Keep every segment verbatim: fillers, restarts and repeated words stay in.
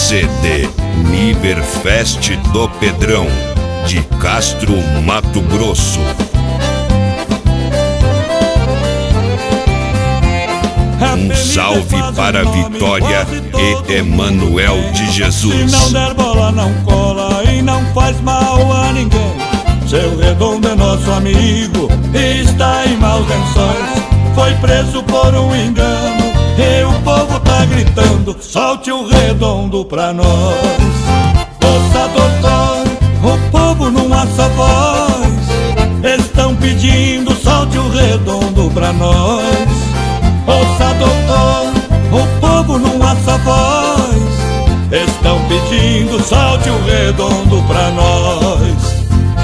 C D Niverfest do Pedrão, de Castro, Mato Grosso. Um salve para Vitória e Emanuel de Jesus. Se não der bola não cola e não faz mal a ninguém. Seu Redondo é nosso amigo e está em maus lençóis. Foi preso por um engano e o povo tá gritando: solte o Redondo pra nós. Ouça, doutor, o povo numa só voz estão pedindo: solte o Redondo pra nós. Ouça, doutor, o povo numa só voz estão pedindo: solte o Redondo pra nós.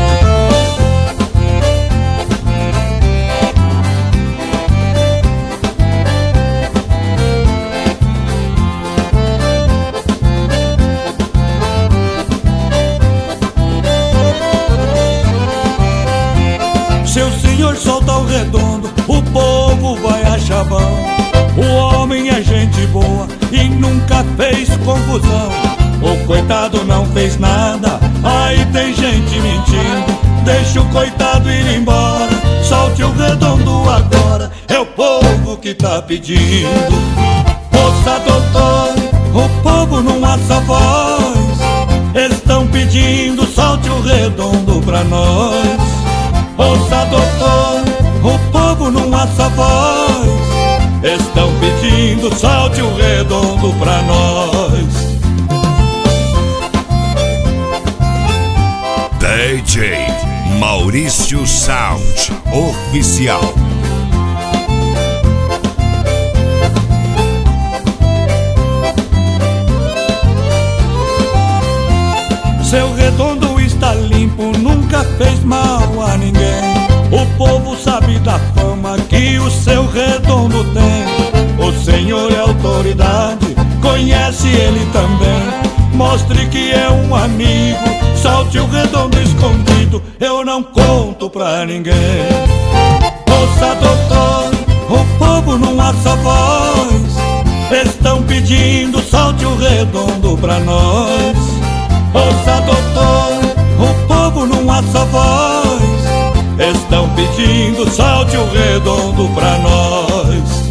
Se o senhor solta o Redondo, o povo vai achar bom. O homem é gente boa e nunca fez confusão. O coitado não fez nada, aí tem gente mentindo. Deixa o coitado ir embora, solte o Redondo agora. É o povo que tá pedindo. Ouça, doutor, o povo numa só voz estão pedindo: solte o Redondo pra nós. Ouça, doutor, o povo numa só voz estão pedindo: solte o Redondo pra nós. D J Maurício Sound Oficial. Seu Redondo está limpo, nunca fez mal a ninguém. O povo sabe da fama que o seu Redondo tem. O senhor é autoridade, conhece ele também. Mostre que é um amigo, solte o Redondo escondido, eu não conto pra ninguém. Ouça, doutor, o povo numa só voz estão pedindo: solte o Redondo pra nós. Ouça, doutor, o povo numa só voz estão pedindo: solte o Redondo pra nós.